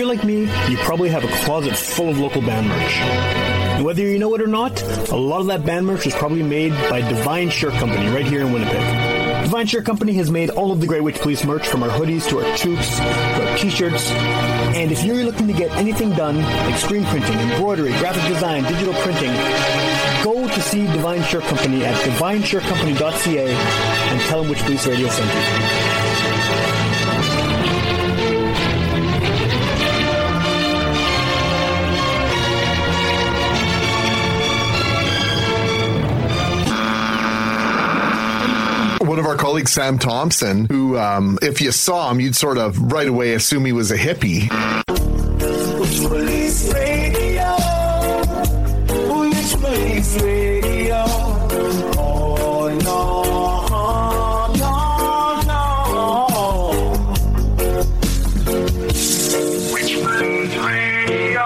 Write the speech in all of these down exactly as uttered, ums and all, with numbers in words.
like me, you probably have a closet full of local band merch. And whether you know it or not, a lot of that band merch is probably made by Divine Shirt Company right here in Winnipeg. Divine Shirt Company has made all of the Great Witch Police merch, from our hoodies to our toques to our t-shirts. And if you're looking to get anything done, like screen printing, embroidery, graphic design, digital printing, go to see Divine Shirt Company at divine shirt company dot c a and tell them Witch Police Radio sent you. One of our colleagues, Sam Thompson, who, um, if you saw him, you'd sort of right away assume he was a hippie. Witch Police Radio. Witch Police Radio. Oh, no, no, no. Witch Police Radio.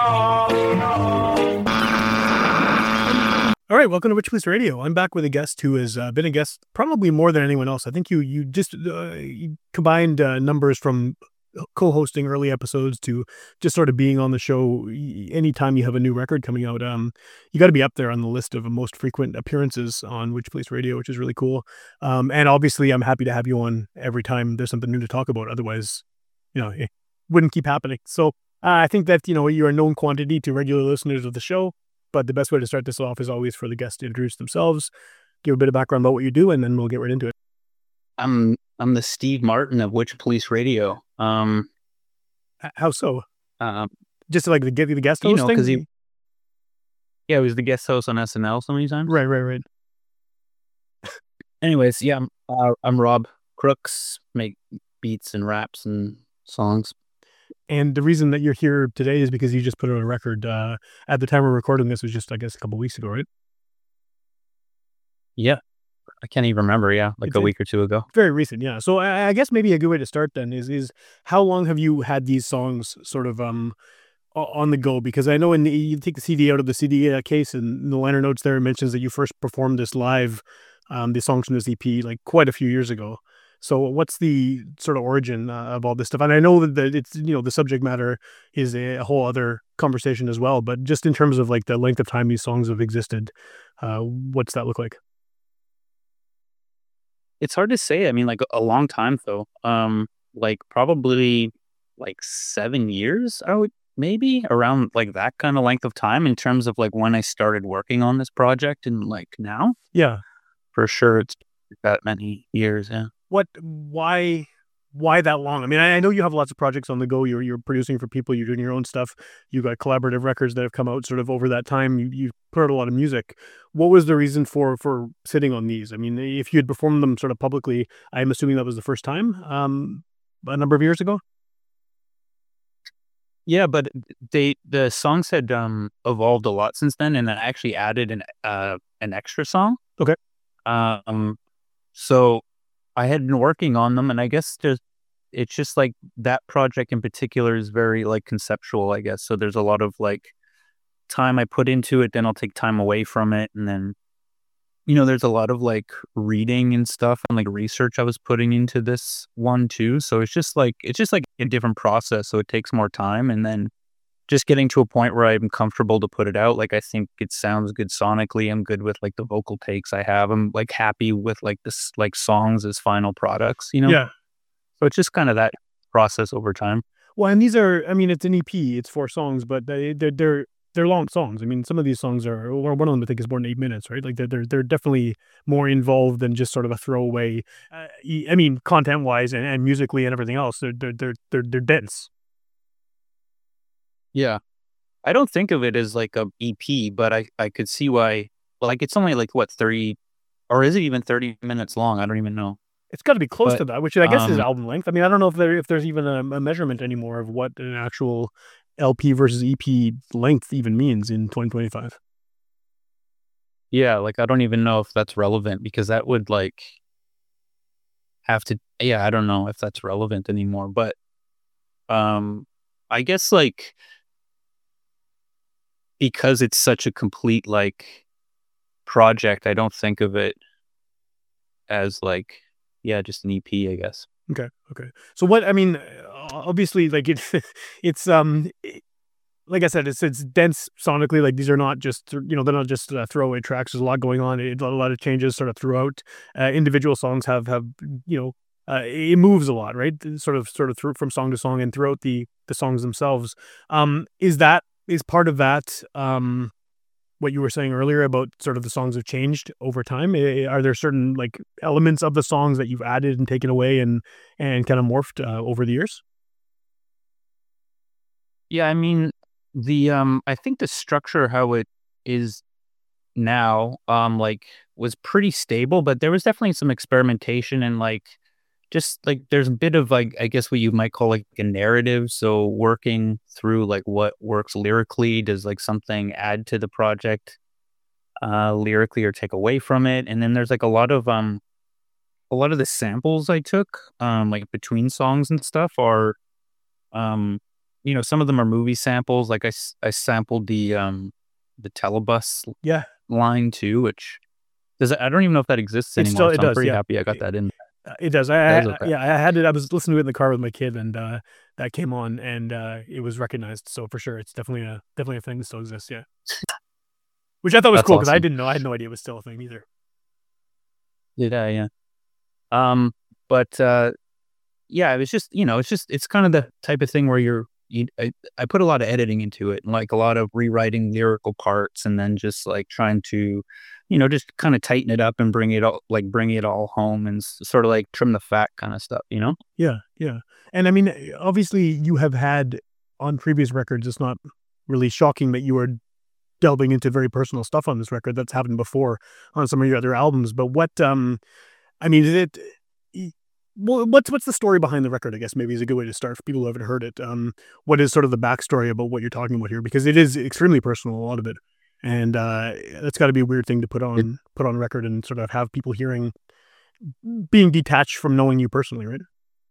All right, welcome to Witch Police Radio. I'm back with a guest who has uh, been a guest probably more than anyone else. I think you you just uh, you combined uh, numbers from co-hosting early episodes to just sort of being on the show anytime you have a new record coming out. Um, you got to be up there on the list of most frequent appearances on Witch Police Radio, which is really cool. Um, and obviously, I'm happy to have you on every time there's something new to talk about. Otherwise, you know, it wouldn't keep happening. So uh, I think that, you know, you're a known quantity to regular listeners of the show. But the best way to start this off is always for the guests to introduce themselves, give a bit of background about what you do, and then we'll get right into it. I'm I'm the Steve Martin of Witch Police Radio. Um, How so? Um, Just to like the, the guest host you know, thing? because he, yeah, he was the guest host on S N L so many times. Right, right, right. Anyways, yeah, I'm, uh, I'm Rob Crooks, make beats and raps and songs. And the reason that you're here today is because you just put out a record. Uh, at the time we're recording this was just, I guess, a couple of weeks ago, right? Yeah. I can't even remember. Yeah. Like It's a a- week or two ago. Very recent, yeah. So I, I guess maybe a good way to start then is is how long have you had these songs sort of um o- on the go? Because I know in the, you take the C D out of the C D uh, case, and in the liner notes there it mentions that you first performed this live, um, the songs from this E P like quite a few years ago. So what's the sort of origin uh, of all this stuff? And I know that the, it's, you know, the subject matter is a, a whole other conversation as well, but just in terms of like the length of time these songs have existed, uh, what's that look like? It's hard to say. I mean, like a long time though. Um, like probably like seven years, I would maybe around like that kind of length of time in terms of like when I started working on this project and like now. Yeah. For sure, it's that many years. Yeah. What, why, why that long? I mean, I, I know you have lots of projects on the go. You're you're producing for people. You're doing your own stuff. You got collaborative records that have come out sort of over that time. You you put out a lot of music. What was the reason for for sitting on these? I mean, if you had performed them sort of publicly, I'm assuming that was the first time, um, a number of years ago. Yeah, but they the songs had um evolved a lot since then, and I actually added an uh an extra song. Okay. Um, so I had been working on them, and I guess there's it's just like that project in particular is very like conceptual, I guess. So there's a lot of like time I put into it, then I'll take time away from it, and then you know there's a lot of like reading and stuff and like research I was putting into this one too. So it's just like it's just like a different process. So it takes more time, and then just getting to a point where I'm comfortable to put it out. Like I think it sounds good sonically. I'm good with like the vocal takes I have. I'm like happy with like this like songs as final products. You know. Yeah. So it's just kind of that process over time. Well, and these are, I mean, it's an E P. It's four songs, but they, they're they're they're long songs. I mean, some of these songs are, or one of them I think is more than eight minutes, right? Like they're they're, they're definitely more involved than just sort of a throwaway. Uh, e- I mean, content wise and, and musically and everything else, they're they're they're they're, they're dense. Yeah. I don't think of it as like a E P, but I, I could see why. Like it's only like what thirty, or is it even thirty minutes long? I don't even know. It's got to be close But, to that, which I guess is um, album length. I mean, I don't know if there if there's even a, a measurement anymore of what an actual L P versus E P length even means in twenty twenty-five. Yeah, like I don't even know if that's relevant because that would like have to. Yeah, I don't know if that's relevant anymore. But um, I guess like because it's such a complete like project, I don't think of it as like yeah, just an E P, I guess. Okay. Okay. So what, I mean, obviously, like it, it's um, it- like I said, it's it's dense sonically. Like these are not just you know they're not just uh, throwaway tracks. There's a lot going on. It, a lot of changes sort of throughout. Uh, individual songs have have you know uh, it moves a lot, right? Sort of sort of through from song to song and throughout the the songs themselves. Um, is that is part of that um what you were saying earlier about sort of the songs have changed over time? Eh, Are there certain like elements of the songs that you've added and taken away and and kind of morphed uh, over the years? Yeah, I mean, the um I think the structure how it is now um like was pretty stable, but there was definitely some experimentation and like just like there's a bit of like I guess what you might call like a narrative. So working through like what works lyrically, does like something add to the project uh lyrically or take away from it? And then there's like a lot of um a lot of the samples I took um like between songs and stuff are um you know some of them are movie samples. Like I, s- I sampled the um the Telebus Yeah, line too, which does I don't even know if that exists it still anymore. it So I'm does. pretty Yeah, happy I got it, that in. uh, it does. I, That I is I- okay. yeah, I had it. I was listening to it in the car with my kid, and uh, that came on, and uh, it was recognized. So for sure, it's definitely a definitely a thing that still exists. Yeah, which I thought was That's cool because I awesome. didn't know. I had no idea it was still a thing either. Yeah, yeah. Um, but uh, yeah, it was just you know, it's just it's kind of the type of thing where you're you, I, I put a lot of editing into it and like a lot of rewriting lyrical parts and then just like trying to, you know, just kind of tighten it up and bring it all like bring it all home and s- sort of like trim the fat kind of stuff, you know? Yeah, yeah. And I mean, eh, obviously, you have had on previous records. It's not really shocking that you were delving into very personal stuff on this record. That's happened before on some of your other albums. But what, um, I mean, is it? y- wha- What's what's the story behind the record? I guess maybe is a good way to start for people who haven't heard it. Um, what is sort of the backstory about what you're talking about here? Because it is extremely personal, a lot of it, and uh, that's got to be a weird thing to put It, on put on record and sort of have people hearing, being detached from knowing you personally, right?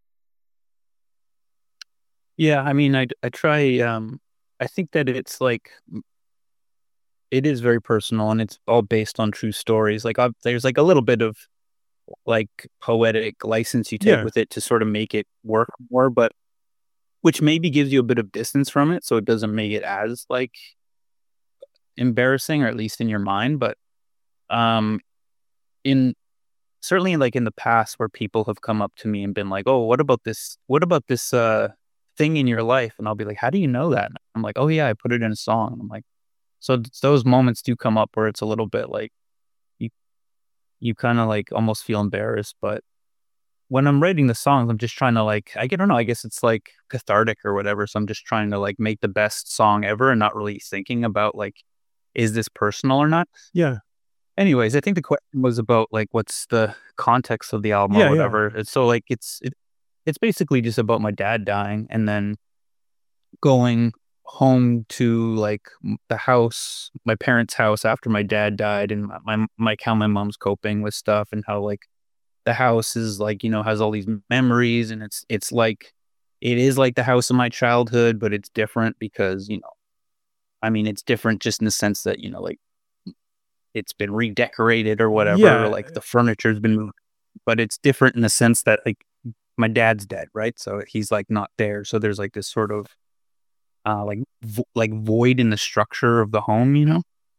yeah, I mean, I I try. Um, I think that it's like it is very personal and it's all based on true stories. Like I've, there's like a little bit of like poetic license you take Yeah, with it to sort of make it work more, but which maybe gives you a bit of distance from it, so it doesn't make it as like embarrassing, or at least in your mind. But um, in certainly like in the past, where people have come up to me and been like, "Oh, what about this? What about this uh thing in your life?" And I'll be like, "How do you know that?" And I'm like, "Oh yeah, I put it in a song." And I'm like, so th- those moments do come up where it's a little bit like you you kind of like almost feel embarrassed, but when I'm writing the songs, I'm just trying to like I don't know, I guess it's like cathartic or whatever. So I'm just trying to like make the best song ever and not really thinking about like, is this personal or not? yeah, Anyways, I think the question was about like what's the context of the album or yeah, yeah. whatever. It's so like it's it, it's basically just about my dad dying and then going home to like m- the house, my parents' house after my dad died, and my, my like how my mom's coping with stuff and how like the house is like, you know, has all these memories and it's it's like it is like the house of my childhood, but it's different because, you know, I mean, it's different just in the sense that, you know, like it's been redecorated or whatever, or Yeah, like the furniture's been moved, but it's different in the sense that like my dad's dead, right? So he's like not there. So there's like this sort of uh like vo- like void in the structure of the home, you know?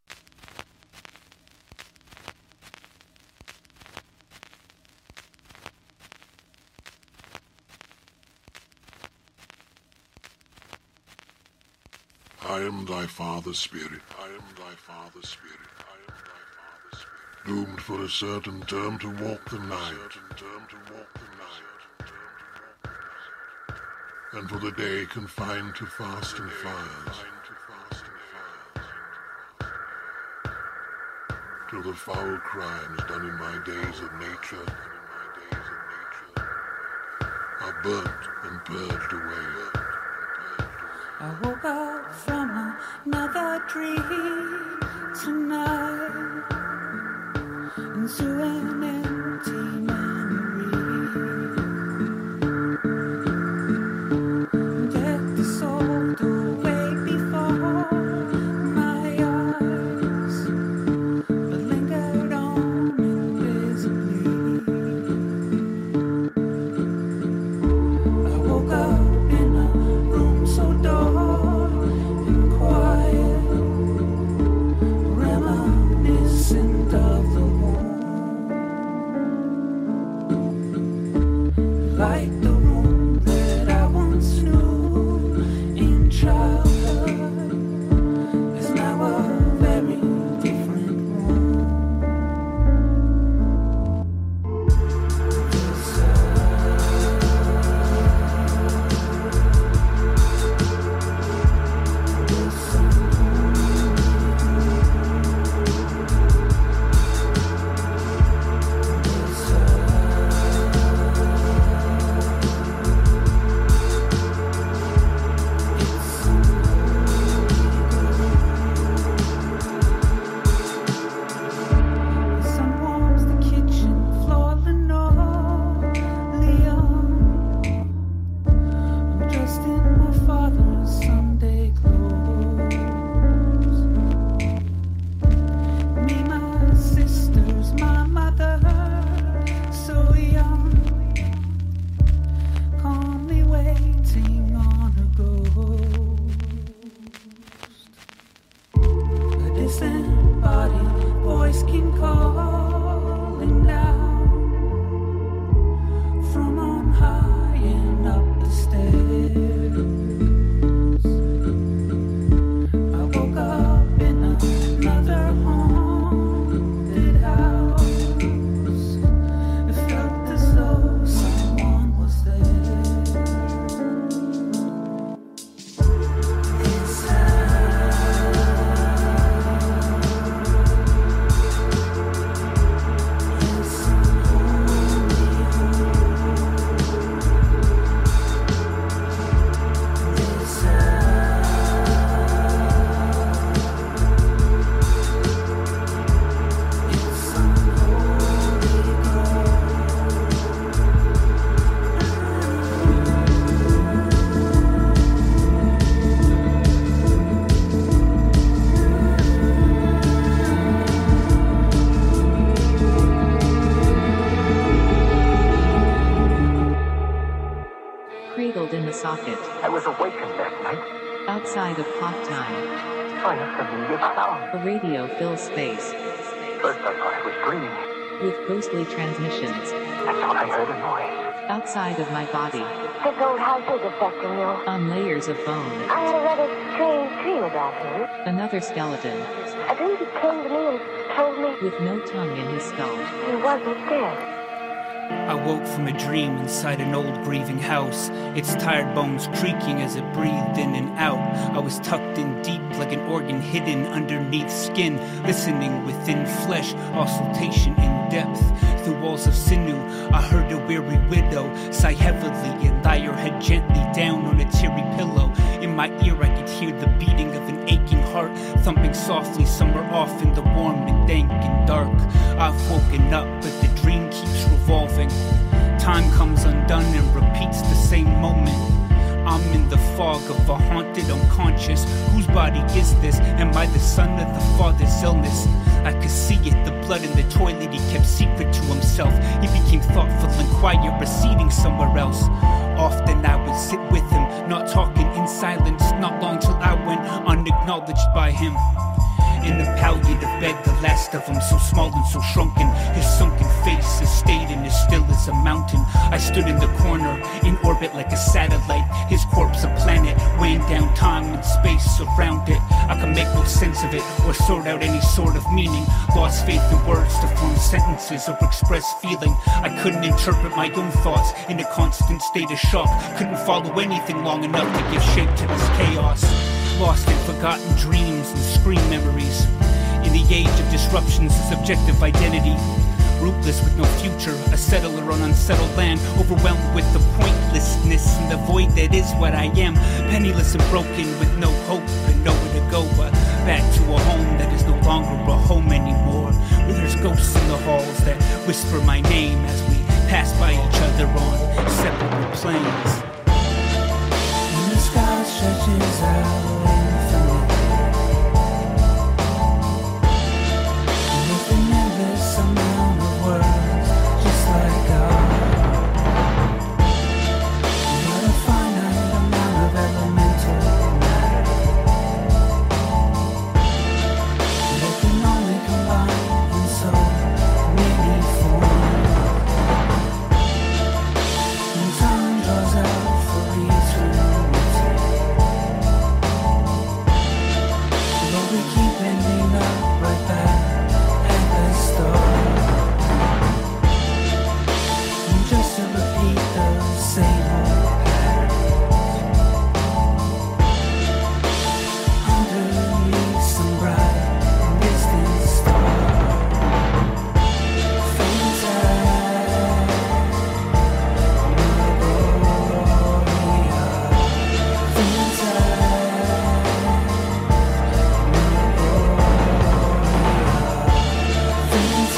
I am thy father's spirit. I am thy father's spirit. I am thy father's spirit. Doomed for a certain term to walk the night. Certain term to walk the night. And for the day confined to fast and fires. Till the foul crimes done in my days of nature are burnt and purged away. I woke up from another dream tonight into an empty memory. Death dissolved away before my eyes, but lingered on invisibly. I woke up socket. I was awakened that night Outside of clock time, by a familiar sound. a radio fills space First I thought I was dreaming. with ghostly transmissions. That's when I heard a noise. Outside of my body, This old house is affecting you. on layers of bone, I had a rather strange dream about him. another skeleton I believe he came to me and told me with no tongue in his skull. he wasn't dead. I woke from a dream inside an old grieving house, its tired bones creaking as it breathed in and out. I was tucked in deep like an organ hidden underneath skin, listening within flesh, auscultation in depth. Through walls of sinew, I heard a weary widow sigh heavily and lie her head gently down on a teary pillow. In my ear I could hear the beating of an aching heart, thumping softly somewhere off in the warm and dank and dark. I've woken up, but the dream keeps revolving. Time comes undone and repeats the same moment. I'm in the fog of a haunted unconscious. Whose body is this? Am I the son of the father's illness? I could see it, the blood in the toilet he kept secret to himself. He became thoughtful and quiet, receding somewhere else. Often I would sit with him, not talking in silence. Not long till I went unacknowledged by him. In the palliative bed, the last of them, so small and so shrunken. His sunken face is stayed and as still as a mountain. I stood in the corner, in orbit like a satellite. His corpse a planet, weighing down time and space around it. I can make no sense of it, or sort out any sort of meaning. Lost faith in words to form sentences or express feeling. I couldn't interpret my own thoughts in a constant state of shock. Couldn't follow anything long enough to give shape to this chaos. Lost in forgotten dreams and scream memories. In the age of disruptions of subjective identity. Rootless with no future, a settler on unsettled land. Overwhelmed with the pointlessness and the void that is what I am. Penniless and broken with no hope and nowhere to go but back to a home that is no longer a home anymore. Where there's ghosts in the halls that whisper my name as we pass by each other on separate planes. When the sky stretches out infinite, and with an endless amount of words, just like God, but a finite amount of elemental matter that can only combine in so many forms. When time draws out for eternity, but we keep ending up right back at the start. And just to repeat the same old patterns underneath some bright and distant star. Fades out, Gloria. Fades out, Fades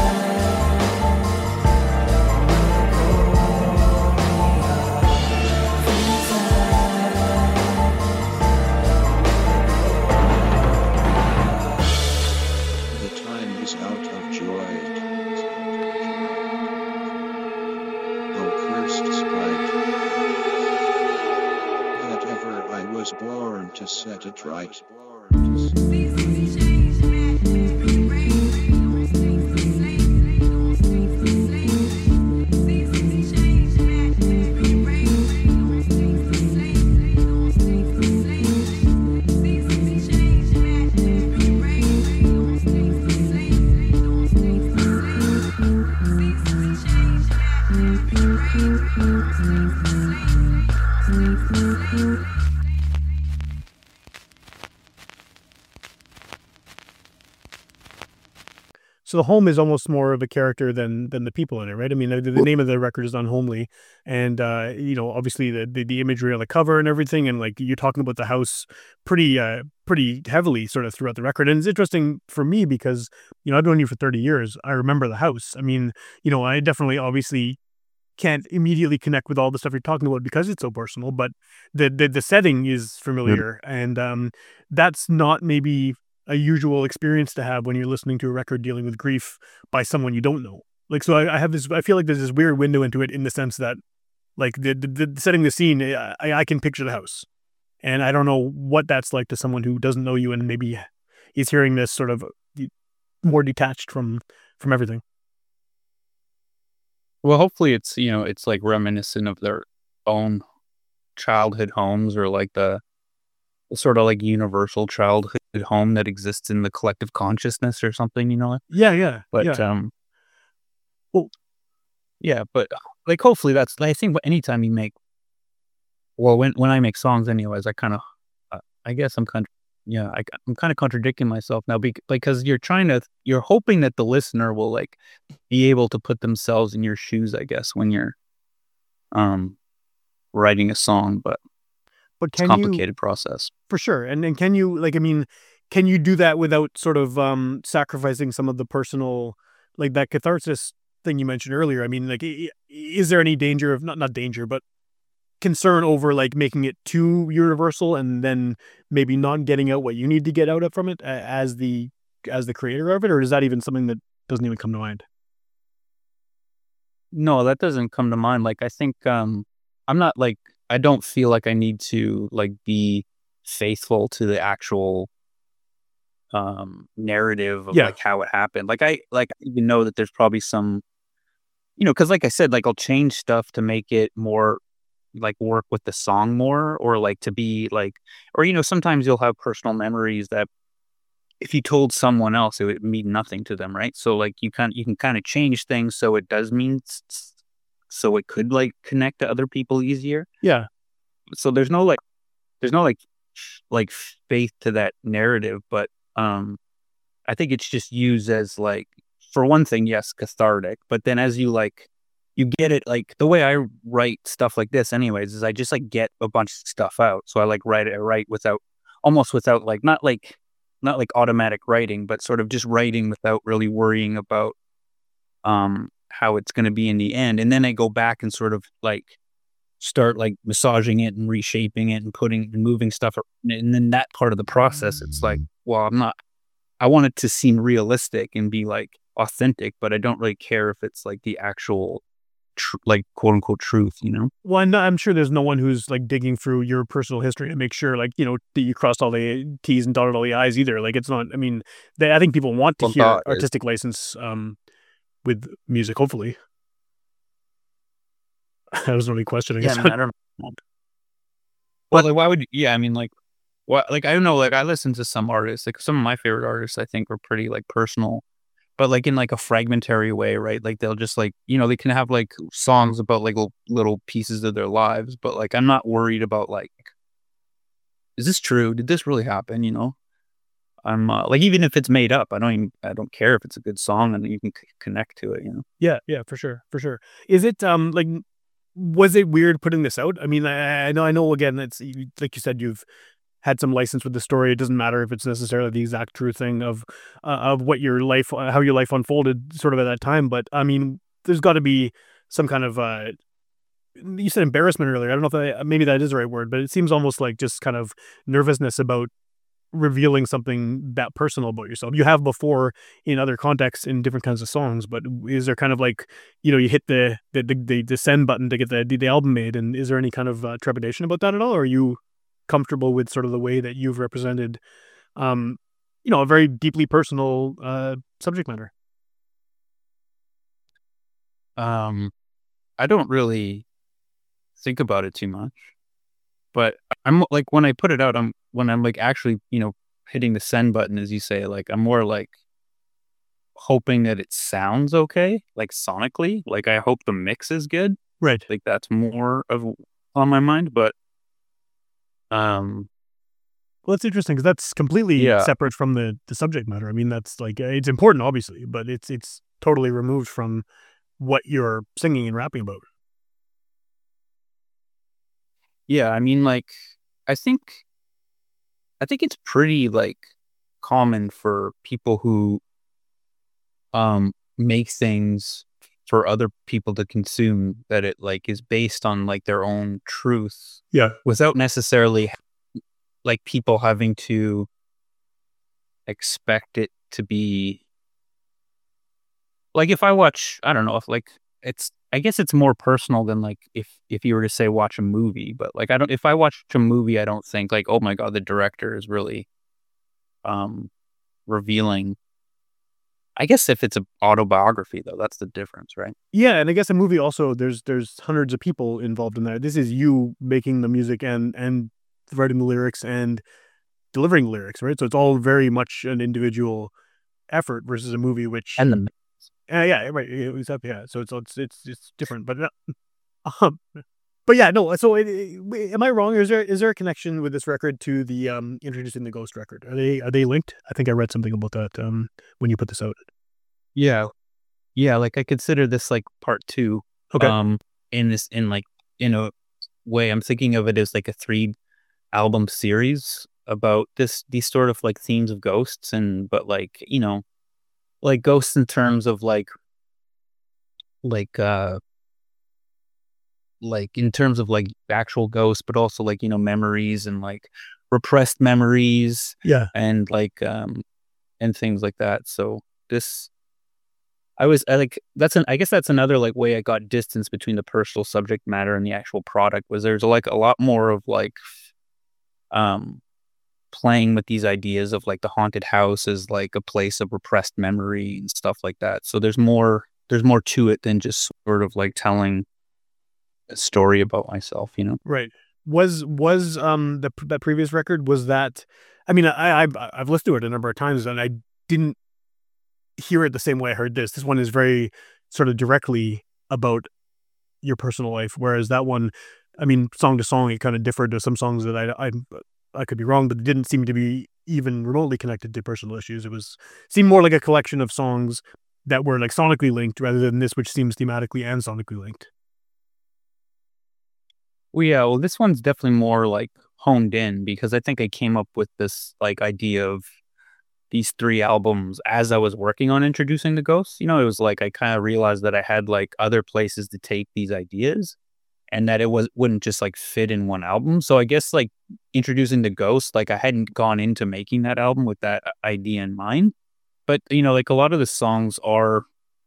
The time is out of joy. O cursed sprite, that ever I was born to set it right. So the home is almost more of a character than than the people in it, right? I mean, the, the name of the record is Unhomely, and uh, you know, obviously the, the the imagery on the cover and everything, and like you're talking about the house pretty uh pretty heavily sort of throughout the record. And it's interesting for me because you know I've known you for thirty years. I remember the house. I mean, you know, I definitely obviously can't immediately connect with all the stuff you're talking about because it's so personal, but the the, the setting is familiar, and um, that's not maybe a usual experience to have when you're listening to a record dealing with grief by someone you don't know. Like, so I, I have this, I feel like there's this weird window into it in the sense that Like the, the, the setting the scene, I, I can picture the house, and I don't know what that's like to someone who doesn't know you and maybe is hearing this sort of more detached from from everything. Well, hopefully it's, you know, it's like reminiscent of their own childhood homes, or like the sort of like universal childhood home that exists in the collective consciousness or something, you know? Yeah, yeah. But, yeah. um, well, yeah, but like hopefully that's, I think anytime you make, well, when, when I make songs anyways, I kind of, uh, I guess I'm kind of, yeah, I, I'm kind of contradicting myself now bec- because you're trying to, you're hoping that the listener will like be able to put themselves in your shoes, I guess, when you're um writing a song, but but it's a can complicated you, process. for sure. And and can you, like, I mean, can you do that without sort of um sacrificing some of the personal, like that catharsis thing you mentioned earlier? I mean, like, i- i- is there any danger of, not not danger, but concern over like making it too universal and then maybe not getting out what you need to get out of from it, a- as the as the creator of it? Or is that even something that doesn't even come to mind? No, that doesn't come to mind. Like, I think um I'm not like, I don't feel like I need to like be faithful to the actual um narrative of Yeah. like how it happened. Like I like I even know that there's probably some, you know, because like I said, like I'll change stuff to make it more like work with the song more, or like to be like, or you know, sometimes you'll have personal memories that if you told someone else, it would mean nothing to them, right? So like you can you can kind of change things so it does mean s- s- so it could like connect to other people easier. Yeah. So there's no like there's no like f- like faith to that narrative, but um I think it's just used as like, for one thing, yes, cathartic, but then as you like you get it, like the way I write stuff like this anyways is I just like get a bunch of stuff out. So I like write it I write without, almost without like, not like not like automatic writing, but sort of just writing without really worrying about um how it's going to be in the end. And then I go back and sort of like start like massaging it and reshaping it and putting and moving stuff ar- and then that part of the process, it's like, well, I'm not, I want it to seem realistic and be like authentic, but I don't really care if it's like the actual tr- like quote unquote truth, you know? Well, I'm, not, I'm sure there's no one who's like digging through your personal history to make sure, like, you know, that you crossed all the T's and dotted all the I's either. Like, it's not, I mean, they, I think people want to Well, hear thought is- artistic license um, with music, hopefully. That was the only question, I Yeah, guess. I, mean, I don't know. Well, like, why would, yeah, I mean, like, what, like, I don't know, like, I listen to some artists, like, some of my favorite artists, I think, are pretty, like, personal, but, like, in, like, a fragmentary way, right? Like, they'll just, like, you know, they can have, like, songs about, like, little, little pieces of their lives, but, like, I'm not worried about, like, is this true? Did this really happen, you know? I'm, uh, like, even if it's made up, I don't even, I don't care if it's a good song and you can c- connect to it, you know? Yeah, yeah, for sure, for sure. Is it um like, was it weird putting this out? I mean, I, I know, I know. Again, it's you- like you said, you've had some license with the story. It doesn't matter if it's necessarily the exact true thing of uh, of what your life, uh, how your life unfolded, sort of at that time. But I mean, there's got to be some kind of. Uh, you said embarrassment earlier. I don't know if that, maybe that is the right word, but it seems almost like just kind of nervousness about revealing something that personal about yourself. You have before in other contexts in different kinds of songs, but is there kind of like, you know, you hit the the the, the send button to get the the album made, and is there any kind of uh, trepidation about that at all? Or are you comfortable with sort of the way that you've represented, um, you know, a very deeply personal uh, subject matter? Um, I don't really think about it too much, but I'm like, when I put it out, I'm, when I'm like actually, you know, hitting the send button, as you say, like, I'm more like hoping that it sounds okay, like sonically, like I hope the mix is good. Right. Like that's more of on my mind, but, um, Well, that's interesting because that's completely Yeah. separate from the the subject matter. I mean, that's like, uh, it's important, obviously, but it's it's totally removed from what you're singing and rapping about. yeah, I mean, like, I think, I think it's pretty like common for people who, um, make things for other people to consume, that it like is based on like their own truth Yeah. without necessarily like people having to expect it to be like, if I watch, I don't know, if like it's I guess it's more personal than like if if you were to say watch a movie. But like I don't if I watch a movie, I don't think like, oh my god, the director is really um revealing. I guess if it's an autobiography though, that's the difference, right? Yeah, and I guess a movie also there's there's hundreds of people involved in that. This is you making the music and and writing the lyrics and delivering lyrics, right? So it's all very much an individual effort versus a movie, which And the uh, yeah, right, exactly. Yeah, so it's it's it's it's different, but uh, um, but yeah, no. So it, it, am I wrong? Is there is there a connection with this record to the um introducing the Ghost record? Are they are they linked? I think I read something about that um when you put this out. Yeah. Yeah, like I consider this like part two. Okay. Um in this in like in a way I'm thinking of it as like a three album series about this these sort of like themes of ghosts and but like, you know, like ghosts in terms of like like uh like in terms of like actual ghosts, but also like, you know, memories and like repressed memories Yeah. and like um and things like that. So this I was I like that's an I guess that's another like way I got distance between the personal subject matter and the actual product was there's like a lot more of like um playing with these ideas of like the haunted house as like a place of repressed memory and stuff like that. So there's more there's more to it than just sort of like telling a story about myself, you know? Right. Was was um the that previous record was that? I mean, I I've, I've listened to it a number of times and I didn't hear it the same way I heard this. This one is very sort of directly about your personal life, whereas that one, I mean, song to song, it kind of differed to some songs that I I I could be wrong, but it didn't seem to be even remotely connected to personal issues. It was seemed more like a collection of songs that were like sonically linked rather than this, which seems thematically and sonically linked. Well, yeah, well, this one's definitely more like honed in because I think I came up with this like idea of these three albums as I was working on introducing the Ghosts. You know, it was like I kind of realized that I had like other places to take these ideas and that it was wouldn't just like fit in one album. So I guess like introducing the Ghosts, like I hadn't gone into making that album with that idea in mind. But you know, like a lot of the songs are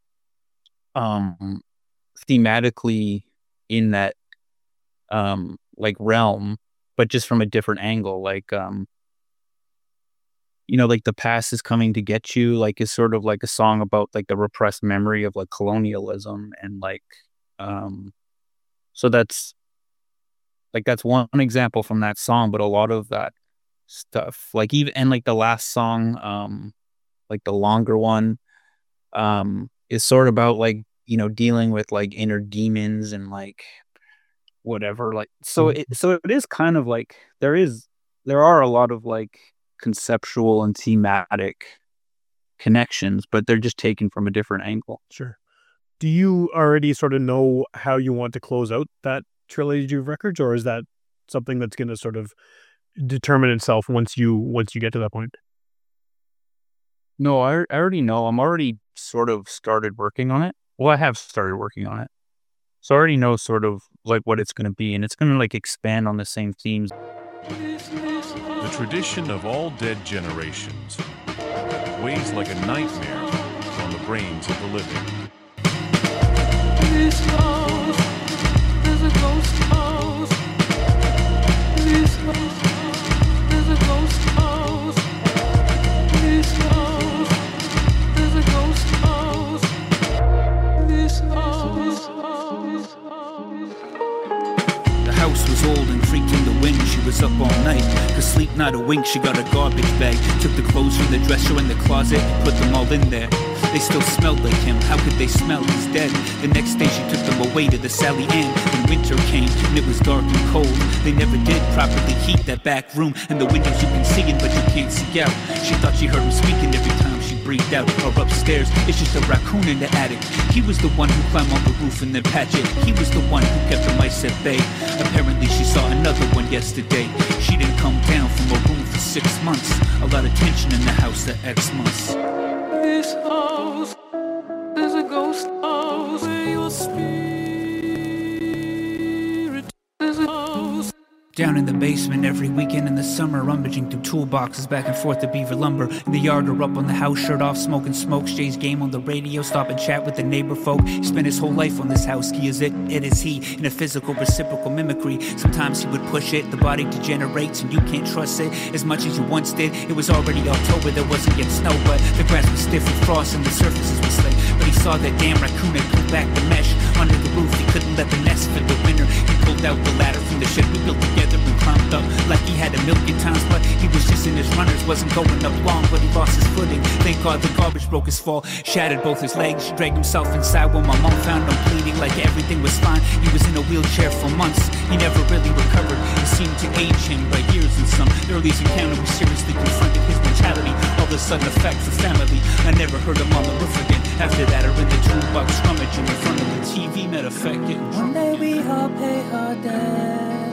um thematically in that um like realm, but just from a different angle. Like um you know, like The Past Is Coming to Get You, like is sort of like a song about like the repressed memory of like colonialism and like um so that's like that's one example from that song, but a lot of that stuff, like even and like the last song, um, like the longer one, um, is sort of about like, you know, dealing with like inner demons and like whatever. Like so it so it is kind of like there is there are a lot of like conceptual and thematic connections, but they're just taken from a different angle. Sure. Do you already sort of know how you want to close out that trilogy of records, or is that something that's going to sort of determine itself once you once you get to that point? No, I, I already know. I'm already sort of started working on it. Well, I have started working on it. So I already know sort of like what it's going to be, and it's going to like expand on the same themes. The tradition of all dead generations weighs like a nightmare on the brains of the living. This house, there's a ghost house. This house, there's a ghost house. This house, there's a ghost house. This house, The house was old and creaked in the wind. She was up all night, could sleep not a wink. She got a garbage bag, took the clothes from the dresser in the closet, put them all in there. They still smelled like him. How could they smell? He's dead. The next day she took them away to the Sally Ann. When winter came and it was dark and cold, they never did properly heat that back room. And the windows you can see in, but you can't see out. She thought she heard him speaking every time she breathed out. Or upstairs, it's just a raccoon in the attic. He was the one who climbed on the roof and then patch it. He was the one who kept the mice at bay. Apparently she saw another one yesterday. She didn't come down from her room for six months. A lot of tension in the house at X months. this house, there's a ghost house where your spirit. There's a house, Down in the basement every weekend in the summer, rummaging through toolboxes back and forth to Beaver Lumber. In the yard or up on the house, shirt off, smoking smokes. Jay's game on the radio, stop and chat with the neighbor folk. He spent his whole life on this house key. Is it? It is he. In a physical reciprocal mimicry. Sometimes he would push it, the body degenerates and you can't trust it as much as you once did. It was already October, there wasn't yet snow, but the grass was stiff with frost and the surfaces were slick. But he saw that damn raccoon had pulled back the mesh under the roof. He couldn't let the nest for the winter. He pulled out the ladder from the shed we built together and climbed up like he had a million times, but he was just in his runners, wasn't going up long, but he lost his footing. Thank God the garbage broke his fall, shattered both his legs, dragged himself inside when my mom found him bleeding like everything was fine. He was in a wheelchair for months, he never really recovered. It seemed to age him by years, and some earliest encounter we seriously confronted his mortality. All of a sudden effect for family. I never heard him on the roof again. After that, I read the toolbox rummaging in front of the T V, met effect getting One day we all pay our debt.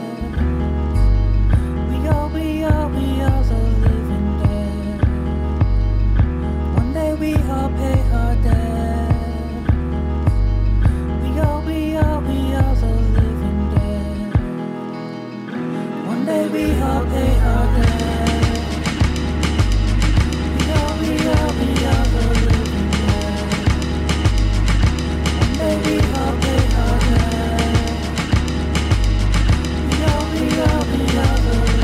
We all, we all, we all the living dead. One day we all pay our debt. We all, we all, we all the living dead. One day we all pay our debt. We all, we all, we all the living dead. One day we all pay our debt. We all, we all, we all the living dead.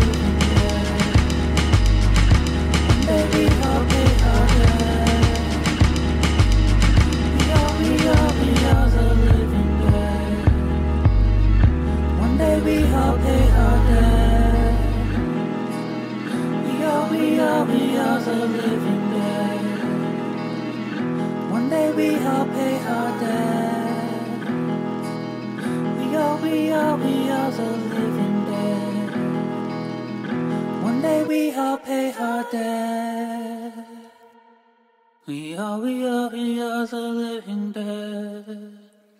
We all pay our debt. We all, we all, we all the living dead. One day we all pay our debt. We all, we all, we all the living dead. One day we all pay our debt. We all, we all, we all the living dead. One day we all pay our debt. We all, we all, we all the living dead.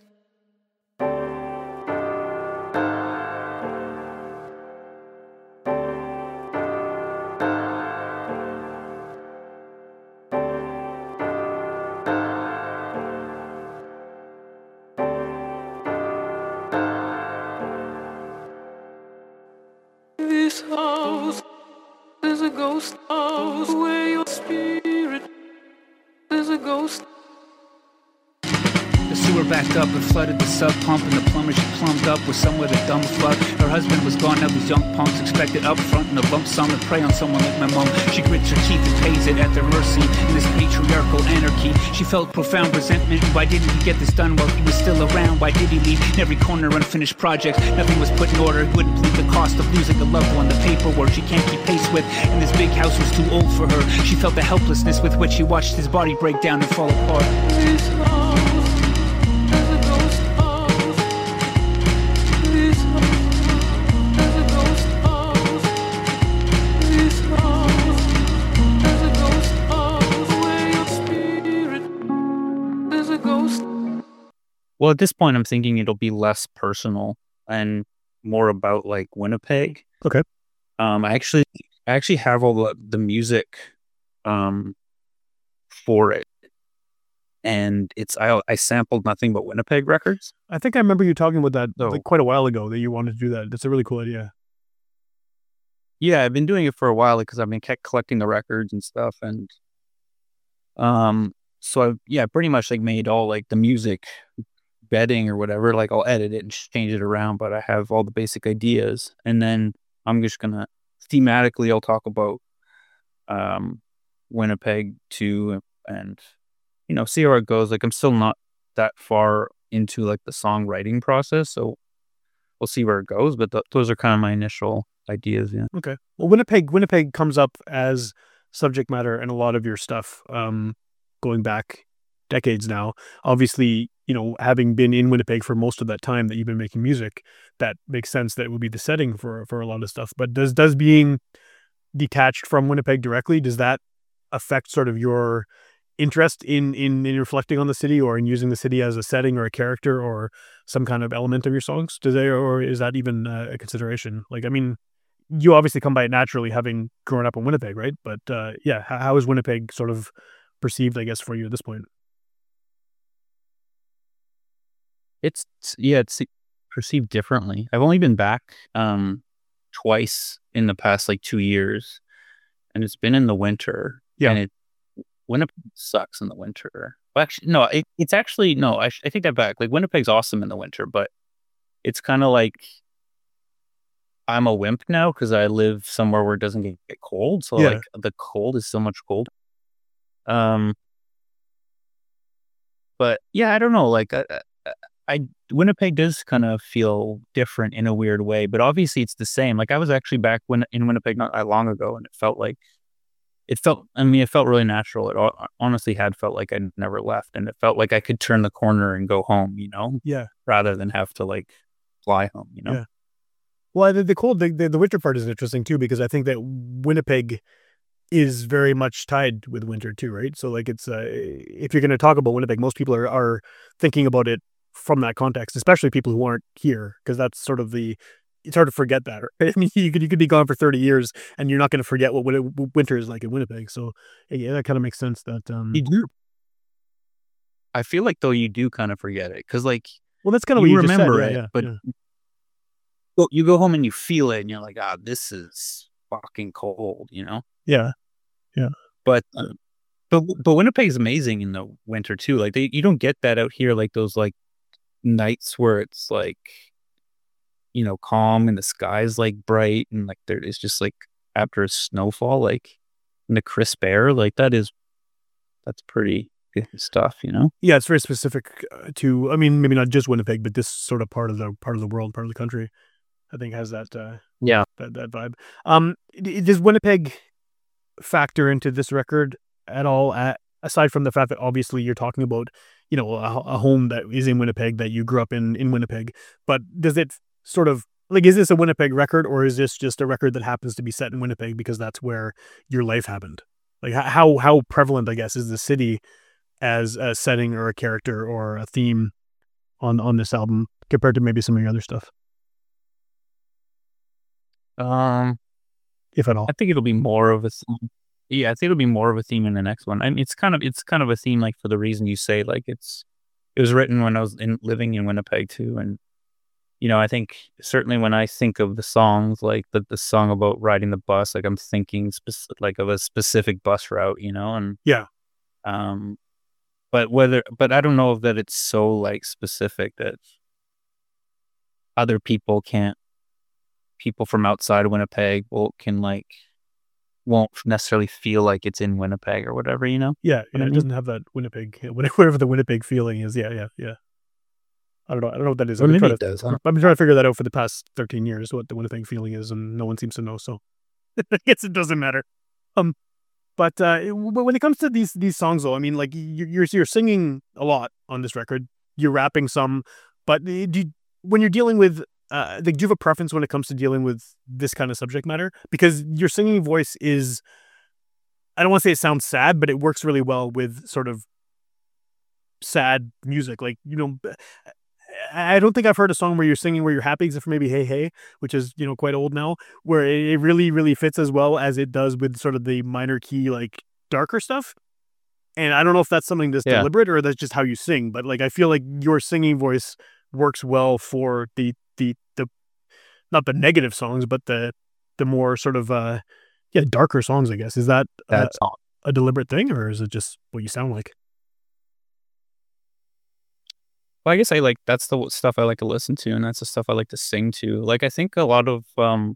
This house is a ghost house where your spirit is a ghost. The sewer backed up and flooded the sub pump, and the plumber she plumbed up was somewhat a dumb flood. Her husband was gone, now these young punks expected up front and a lump sum to prey on someone like my mom. She grits her teeth and pays it at their mercy in this patriarchal anarchy. She felt profound resentment. Why didn't he get this done while he was still around? Why did he leave in every corner unfinished projects? Nothing was put in order. He wouldn't believe the cost of losing a loved one. The paperwork she can't keep pace with, and this big house was too old for her. She felt the helplessness with which she watched his body break down and fall apart. This house is a ghost house. This house is a ghost house. This house is a ghost house where your spirit is a ghost. Well, at this point, I'm thinking it'll be less personal and more about like Winnipeg. Okay. Um, I actually, I actually have all the the music, um, for it, and it's I I sampled nothing but Winnipeg records. I think I remember you talking about that So- like quite a while ago that you wanted to do that. That's a really cool idea. Yeah, I've been doing it for a while because I've been kept collecting the records and stuff, and um, so I yeah, pretty much like made all like the music bedding or whatever. Like I'll edit it and just change it around, but I have all the basic ideas, and then I'm just gonna thematically I'll talk about um Winnipeg too, and you know see how it goes. Like I'm still not that far into like the songwriting process, so we'll see where it goes. But th- those are kind of my initial ideas. Yeah. Okay. Well, Winnipeg, Winnipeg comes up as subject matter in a lot of your stuff, um, going back decades now. Obviously, you know, having been in Winnipeg for most of that time that you've been making music, that makes sense that it would be the setting for for a lot of stuff. But does does being detached from Winnipeg directly, does that affect sort of your interest in in in reflecting on the city or in using the city as a setting or a character or some kind of element of your songs? Do they, or is that even uh, a consideration? Like, I mean, you obviously come by it naturally having grown up in Winnipeg, right? But uh, yeah, how, how is Winnipeg sort of perceived, I guess, for you at this point? It's yeah, it's perceived differently. I've only been back um twice in the past like two years, and it's been in the winter. Yeah. And it Winnipeg sucks in the winter. Well, actually, no, it, it's actually no. I, sh- I take that back. Like Winnipeg's awesome in the winter, but it's kind of like I'm a wimp now because I live somewhere where it doesn't get, get cold. So Yeah. like the cold is so much cold. Um, but yeah, I don't know. Like I, I, I Winnipeg does kind of feel different in a weird way, but obviously it's the same. Like I was actually back when in Winnipeg not that long ago, and it felt like it felt. I mean, it felt really natural. It ho- honestly had felt like I'd never left, and it felt like I could turn the corner and go home. You know, Yeah. rather than have to like fly home. You know. Yeah. Well, the, the cold, the, the, the winter part is interesting too, because I think that Winnipeg is very much tied with winter too, right? So like it's, uh, if you're going to talk about Winnipeg, most people are, are thinking about it from that context, especially people who aren't here, because that's sort of the, it's hard to forget that. Right? I mean, you could, you could be gone for thirty years and you're not going to forget what win- winter is like in Winnipeg. So yeah, that kind of makes sense that, um, You do. I feel like though you do kind of forget it because like well, that's kind of what you you just said, remember yeah, it, yeah, but yeah. well, you go home and you feel it, and you're like, ah, this is fucking cold, you know. Yeah. But uh, but but Winnipeg's amazing in the winter too. Like they, you don't get that out here. Like those like nights where it's like, you know, calm and the sky's like bright and like there is just like after a snowfall, like in the crisp air, like that is that's pretty good stuff, you know. Yeah, it's very specific uh, to, I mean, maybe not just Winnipeg, but this sort of part of the part of the world, part of the country, I think has that uh, Yeah. that that vibe. Um, d- does Winnipeg factor into this record at all? At, aside from the fact that obviously you're talking about, you know, a, a home that is in Winnipeg that you grew up in in Winnipeg, but does it sort of like, is this a Winnipeg record, or is this just a record that happens to be set in Winnipeg because that's where your life happened? Like h- how how prevalent, I guess, is the city as a setting or a character or a theme on on this album compared to maybe some of your other stuff, Um, if at all? I think it'll be more of a theme. Yeah, I think it'll be more of a theme in the next one. I mean, it's kind of it's kind of a theme like for the reason you say, like it's it was written when I was in living in Winnipeg too, and you know, I think certainly when I think of the songs, like the the song about riding the bus, like I'm thinking spec- like of a specific bus route, you know, and Yeah. um, but whether but I don't know if that it's so like specific that other people can't people from outside of Winnipeg will can like won't necessarily feel like it's in Winnipeg or whatever, you know? Yeah, What yeah, I it mean? doesn't have that Winnipeg, whatever the Winnipeg feeling is. Yeah, yeah, yeah. I don't know. I don't know what that is. Or I've been maybe trying it to, does. I don't- I've been trying to figure that out for the past thirteen years, what the Winnipeg feeling is, and no one seems to know. So I guess it doesn't matter. Um, but uh, it- but when it comes to these these songs, though, I mean, like you're you're, you're singing a lot on this record. You're rapping some, but do you, when you're dealing with, uh, like, do you have a preference when it comes to dealing with this kind of subject matter? Because your singing voice is, I don't want to say it sounds sad, but it works really well with sort of sad music. Like, you know, I don't think I've heard a song where you're singing where you're happy, except for maybe Hey Hey, which is, you know, quite old now, where it it really, really fits as well as it does with sort of the minor key, like darker stuff. And I don't know if that's something that's Yeah. deliberate or that's just how you sing, but like I feel like your singing voice works well for the the the not the negative songs, but the the more sort of uh yeah darker songs. I guess is that uh, That song. a deliberate thing, or is it just what you sound like? Well, I guess I like that's the w- stuff I like to listen to, and that's the stuff I like to sing to. Like I think a lot of um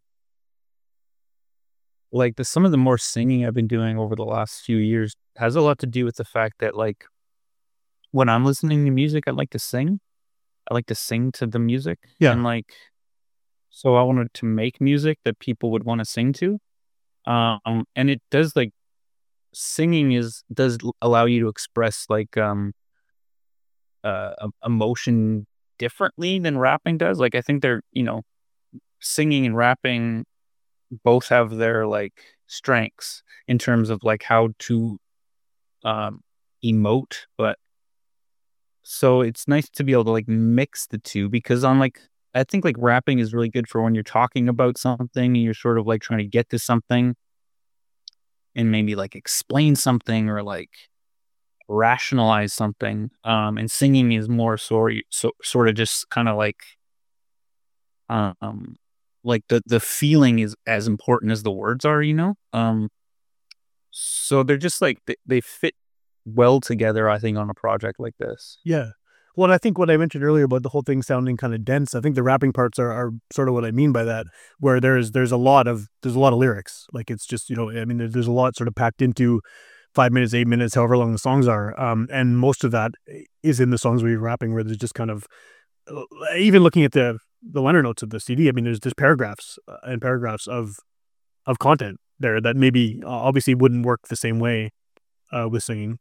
like the some of the more singing I've been doing over the last few years has a lot to do with the fact that like when I'm listening to music, I like to sing. I like to sing to the music. Yeah. And like so I wanted to make music that people would want to sing to. Um and it does like singing is does l- allow you to express like um uh em- emotion differently than rapping does. Like I think they're, you know, singing and rapping both have their like strengths in terms of like how to um emote, but so it's nice to be able to like mix the two because on like I think like rapping is really good for when you're talking about something and you're sort of like trying to get to something and maybe like explain something or like rationalize something. Um, and singing is more so, so sort of just kind of like um like the the feeling is as important as the words are, you know. Um, so they're just like they, they fit well together, I think, on a project like this. Yeah. Well, and I think what I mentioned earlier about the whole thing sounding kind of dense, I think the rapping parts are, are sort of what I mean by that, where there's there's a lot of there's a lot of lyrics. Like it's just, you know, I mean, there's, there's a lot sort of packed into five minutes, eight minutes, however long the songs are. Um, and most of that is in the songs where you're rapping, where there's just kind of, even looking at the the liner notes of the C D, I mean, there's just paragraphs and paragraphs of of content there that maybe uh, obviously wouldn't work the same way uh, with singing.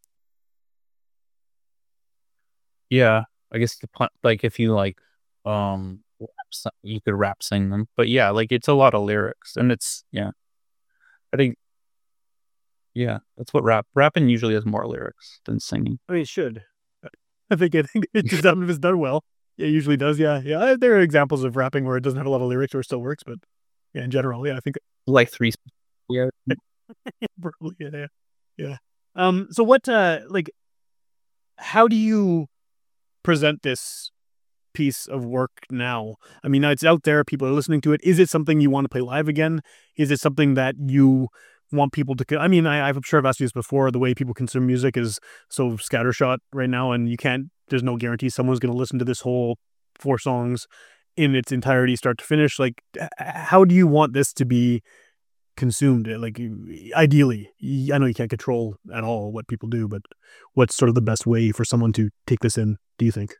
Yeah, I guess the pun- like if you like, um, rap, si- you could rap sing them, but yeah, like it's a lot of lyrics, and it's yeah, I think yeah, that's what rap rapping usually has more lyrics than singing. I mean, it should. I think it, it just done, if it's done well. It usually does. Yeah, yeah. There are examples of rapping where it doesn't have a lot of lyrics or it still works, but yeah, in general, yeah, I think Like three, yeah, probably, yeah, yeah, yeah. Um. So what? Uh. Like, how do you present this piece of work now? I mean, it's out there. People are listening to it. Is it something you want to play live again? Is it something that you want people to? I mean, I, I'm sure I've asked you this before. The way people consume music is so scattershot right now, and you can't. There's no guarantee someone's going to listen to this whole four songs in its entirety, start to finish. Like, how do you want this to be consumed? Like, ideally, I know you can't control at all what people do, but what's sort of the best way for someone to take this in, do you think?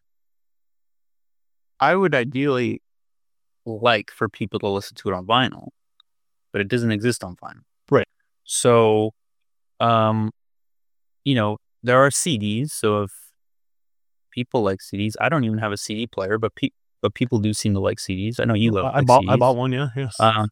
I would ideally like for people to listen to it on vinyl, but it doesn't exist on vinyl. Right. So, um, you know, there are C Ds. So if people like C Ds, I don't even have a C D player, but pe- but people do seem to like C Ds. I know you love. I like bought. C I Ds. bought one. Yeah. Yes. Um,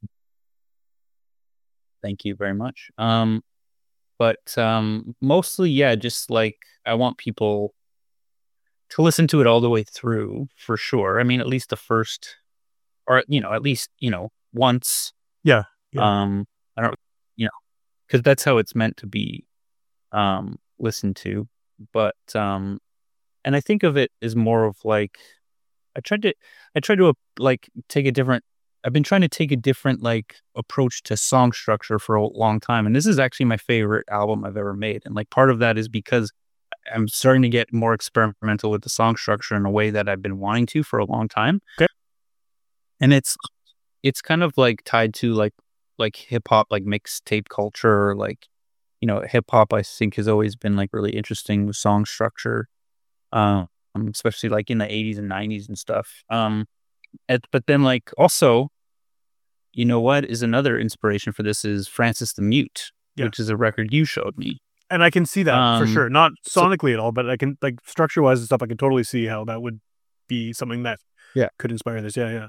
thank you very much. Um, but um, mostly, yeah, just like I want people to listen to it all the way through for sure. I mean, at least the first, or you know, at least you know once. Yeah. yeah. Um, I don't, you know, because that's how it's meant to be, um, listened to. But um, and I think of it as more of like, I tried to, I tried to uh, like take a different. I've been trying to take a different like approach to song structure for a long time, and this is actually my favorite album I've ever made. And like part of that is because I'm starting to get more experimental with the song structure in a way that I've been wanting to for a long time. Okay. And it's it's kind of like tied to like like hip hop, like mixtape culture, or like, you know, hip hop I think has always been like really interesting with song structure. Um, especially like in the eighties and nineties and stuff. Um et- but then like also, you know what is another inspiration for this is Francis the Mute, Yeah. which is a record you showed me. And I can see that for Um, sure. Not so- sonically at all, but I can, like, structure wise and stuff, I can totally see how that would be something that Yeah. could inspire this. Yeah, yeah.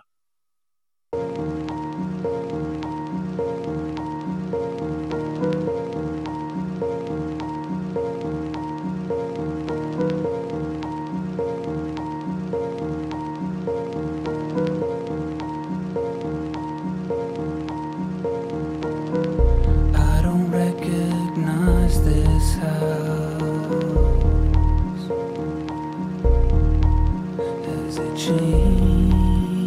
I don't recognize this house. Has it changed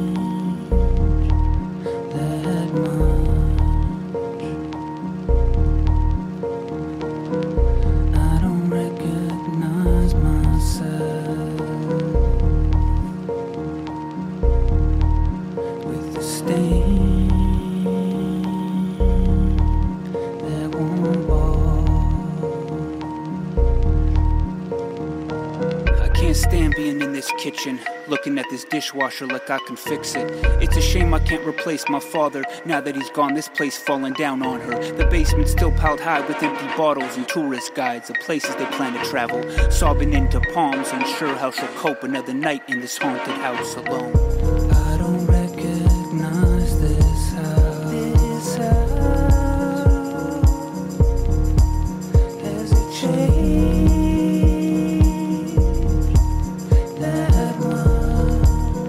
that much? I don't recognize myself with the stain that won't walk. I can't stand being in this kitchen, looking at this dishwasher like I can fix it. It's a shame I can't replace my father. Now that he's gone, this place falling down on her. The basement still piled high with empty bottles and tourist guides of places they plan to travel. Sobbing into palms, unsure how she'll cope another night in this haunted house alone. I don't recognize this house. This house. Has it changed that much?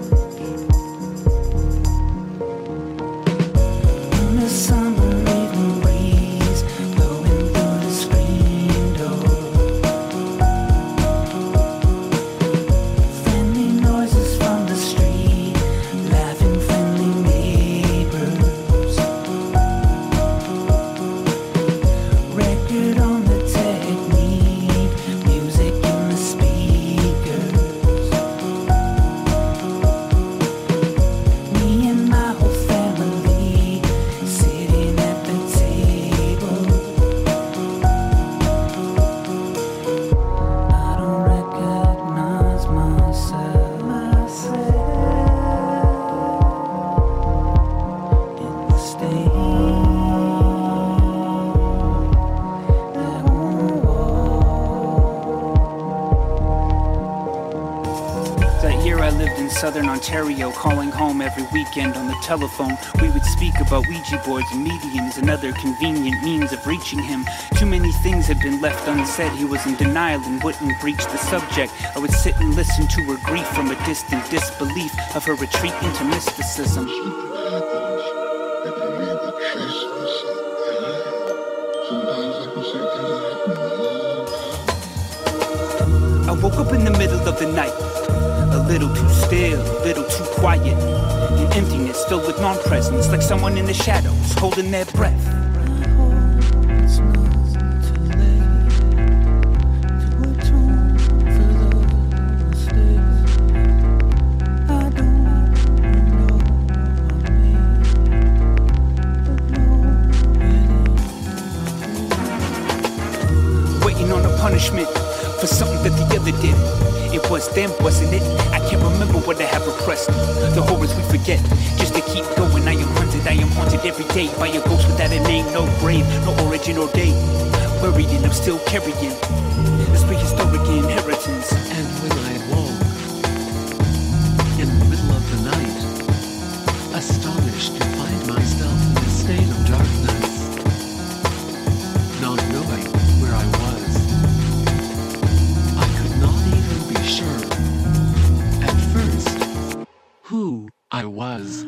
In the summer evening breeze blowing through the screen door, friendly noises from the street. southern Ontario, calling home every weekend on the telephone. We would speak about Ouija boards and mediums and other convenient means of reaching him. Too many things had been left unsaid. He was in denial and wouldn't breach the subject. I would sit and listen to her grief from a distant disbelief of her retreat into mysticism. I woke up in the middle of the night, a little too still, a little too quiet. An emptiness filled with non-presence, like someone in the shadows holding their breath. Waiting on a punishment for something that the other did. It was them, wasn't it? I can't remember what I have repressed. The horrors we forget, just to keep going. I am hunted, I am haunted every day by a ghost without a name, no grave, no origin or date. Buried and I'm still carrying this prehistoric inheritance. And when I woke in the middle of the night, astonished to find myself in a state of darkness, not knowing where I was. I could not even be sure at first who I was.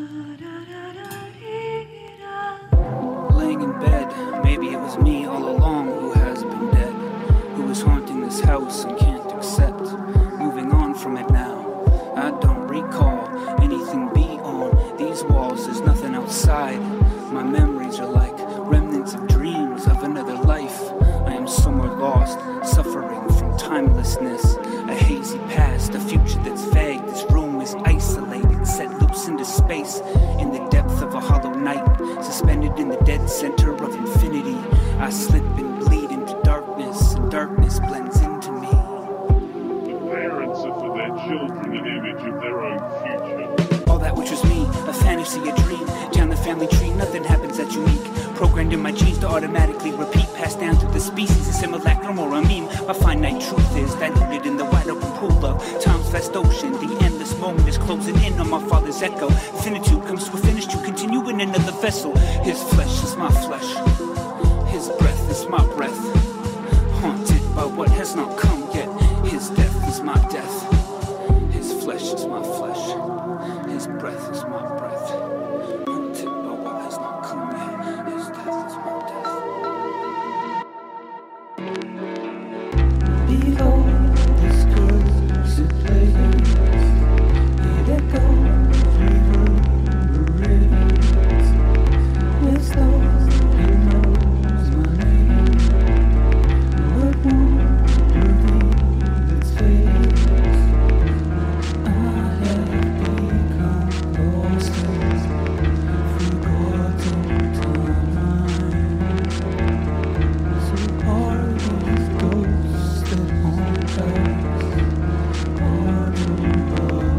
Laying in bed, maybe it was me all along who has been dead, who is haunting this house and can't accept moving on from it now. I don't recall anything beyond these walls. There's nothing outside. My memories are like remnants of dreams of another life. I am somewhere lost, suffering from timelessness, a hazy past, a future that's vague. This room is isolated, set loose into space, in the depth of a hollow night, suspended in the dead center of infinity. I slip and bleed into darkness, and darkness blends into me. The parents are for their children an image of their own future. All that which was me, a fantasy, a dream. Down the family tree, nothing happens that's unique. Programmed in my genes to automatically repeat, passed down through the species, a simulacrum or a meme. My finite truth is diluted in the wide open pool of time's vast ocean. The endless moment is closing in on my father's echo. Finitude comes to a finish to continue in another vessel. His flesh is my flesh, his breath is my breath. Haunted by what has not come yet. His death is my death. His flesh is my flesh. His breath is my breath. Haunted by what has not come yet. His death is my death. Behold this cursed place. Here it goes, reverberates. With those who knows my name, but won't reveal its face. I have become lost in forgotten time. So are these ghosts that haunt us, pardon mine.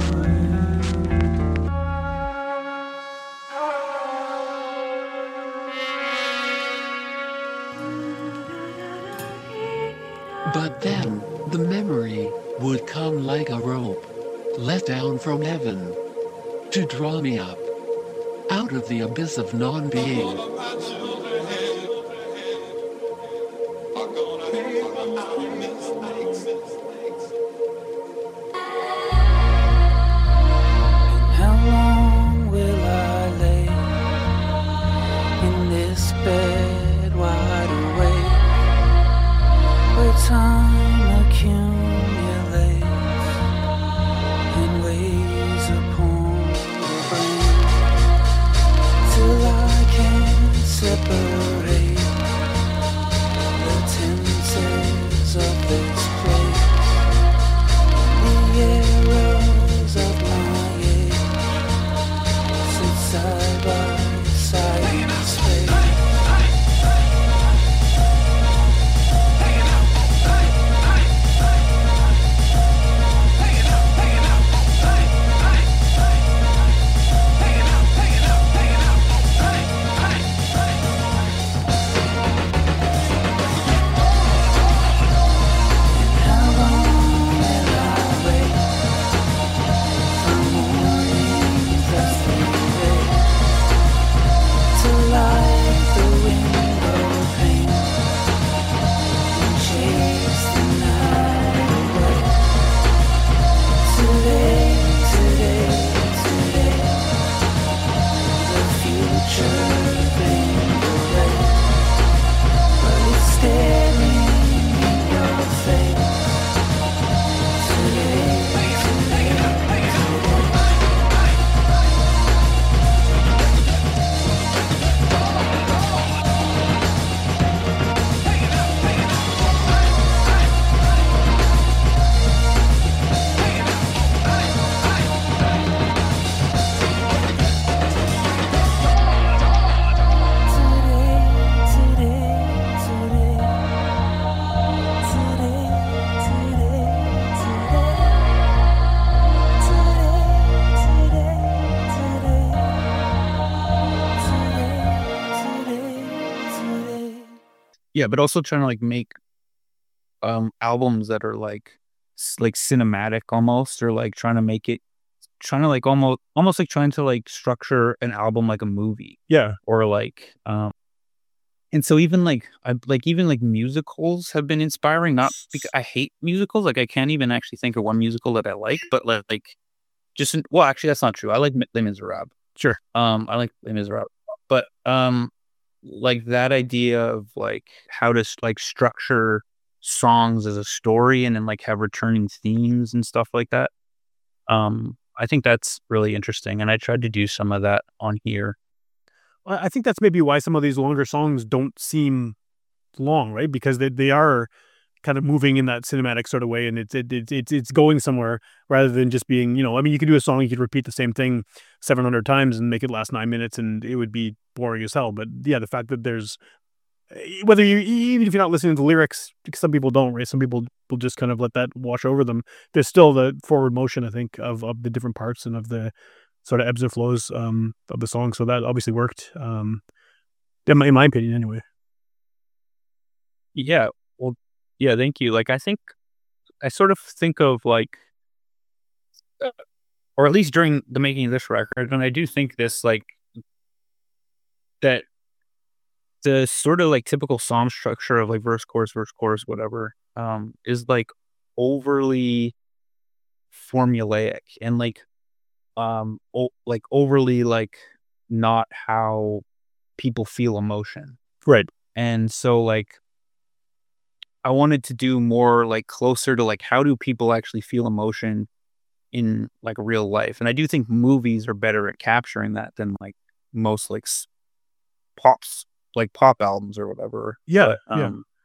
But then, the memory would come like a rope, let down from heaven, to draw me up, out of the abyss of non-being. How long will I lay in this bed wide awake, where time accumulates and weighs upon the brain, till I can't separate the tenses of this place, the errors of my age sit side by side in space. yeah, but also trying to like make um albums that are like s- like cinematic almost, or like trying to make it trying to like almost almost like trying to like structure an album like a movie, Yeah. or like um and so even like I like even like musicals have been inspiring. Not because I hate musicals, like I can't even actually think of one musical that I like, but like, like just in, well, actually that's not true. I like Mi- Les Miserables. Sure. Um, I like Les Miserables, but um, like that idea of like how to s- like structure songs as a story and then like have returning themes and stuff like that. Um, I think that's really interesting, and I tried to do some of that on here. I I think that's maybe why some of these longer songs don't seem long, right? Because they, they are kind of moving in that cinematic sort of way, and it's it, it, it's it's going somewhere rather than just being, you know, I mean, you could do a song, you could repeat the same thing seven hundred times and make it last nine minutes, and it would be boring as hell. But yeah, the fact that there's eh, whether you even if you're not listening to the lyrics, because some people don't, right? Some people will just kind of let that wash over them. There's still the forward motion, I think, of of the different parts and of the sort of ebbs and flows um, of the song. So that obviously worked, um, in my, in my opinion, anyway. Yeah, well, yeah, thank you. Like I think I sort of think of like, uh, or at least during the making of this record, and I do think this like that the sort of like typical song structure of like verse, chorus, verse, chorus, whatever, um, is like overly formulaic and like um o- like overly like not how people feel emotion. Right. And so like I wanted to do more like closer to like how do people actually feel emotion in like real life. And I do think movies are better at capturing that than like most like s- pops like pop albums or whatever. Yeah. But Yeah. um